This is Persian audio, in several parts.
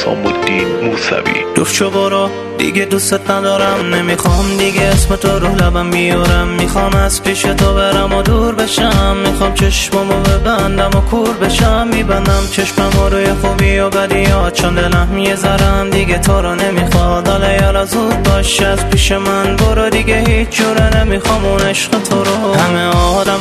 حسام الدین موسوی. دور شو برو دیگه دوست ندارم، نمیخوام دیگه اسم تو رو لبم بیارم. میخوام از پیش تو برم و دور بشم، میخوام چشممو ببندم و کور بشم. میبندم چشممو روی خوبی و بدیات، چون دلم یه ذرم دیگه تو رو نمیخواد. حالا یالا زود باش از پیش من برو، دیگه هیچ جوره نمیخوام اون عشق تو رو. همه آدم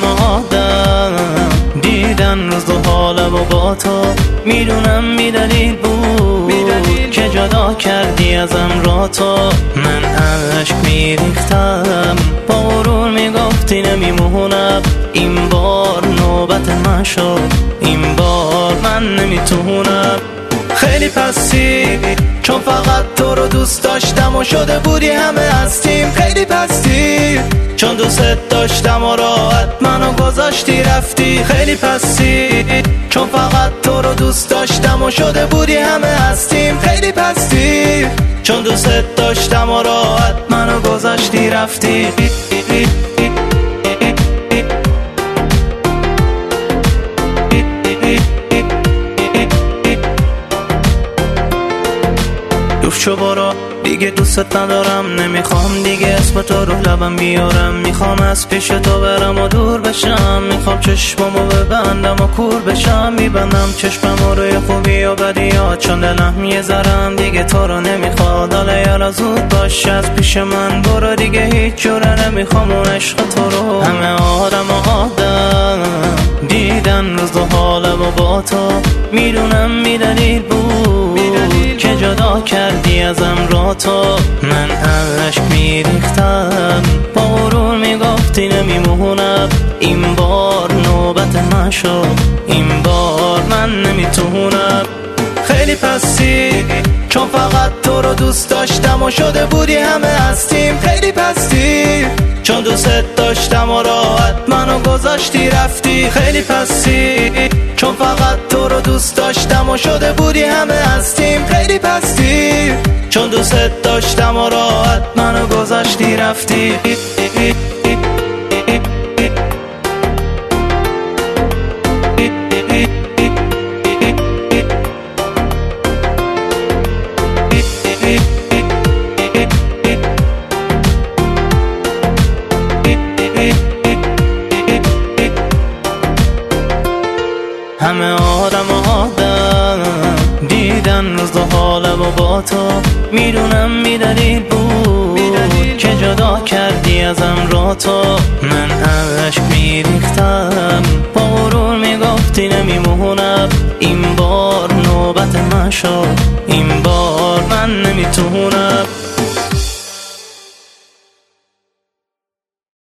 دیدن روز و حالم و با تو، میدونم میدلیل بود که جدا کردی ازم را تو. من عشق میریختم، با غرور میگفتی نمیمونم. این بار نوبت من شد، این بار من نمیتونم. خیلی پستی چون فقط تو رو دوست داشتم و شده بودی همه هستیم. خیلی پستی چون دوست داشتم و راحت منو گذاشتی رفتی. خیلی پستی چون فقط تو رو دوست داشتم و شده بودی همه هستیم. خیلی پستی چون دوست داشتم و راحت منو گذاشتی رفتی. شو برو دیگه دوست ندارم، نمیخوام دیگه اسم تو رو لبم بیارم. میخوام از پیش تو برم و دور بشم، میخوام چشممو ببندم و کور بشم. میبندم چشممو روی خوبی و بدیات، چون دلم یه ذرم دیگه تو رو نمیخواد. حالا یالا زود باش از پیش من برو، دیگه هیچ جوره نمیخوام اون عشق تو رو. همه آدم دیدن روز و حالم و با تو، میدونم میدلیل بود که جدا کردی ازم را تو. من عشق میریختم، با غرور میگفتی نمیمونم. این بار نوبت من شد، این بار من نمیتونم. خیلی پستی چون فقط تو رو دوست داشتم و شده بودی همه هستیم. خیلی پستی چون دوست داشتم و راحت منو گذاشتی رفتی. خیلی پستی چون فقط تو رو دوست داشتم و شده بودی همه هستیم. خیلی پستی چون دوست داشتم و راحت منو گذاشتی رفتی. همه آدم دیدن روز و حالم و با تو، میدونم میدلیل بود که جدا کردی ازم را تو. من عشق میریختم، با غرور میگفتی نمیمونم. این بار نوبت من شد، این بار من نمیتونم.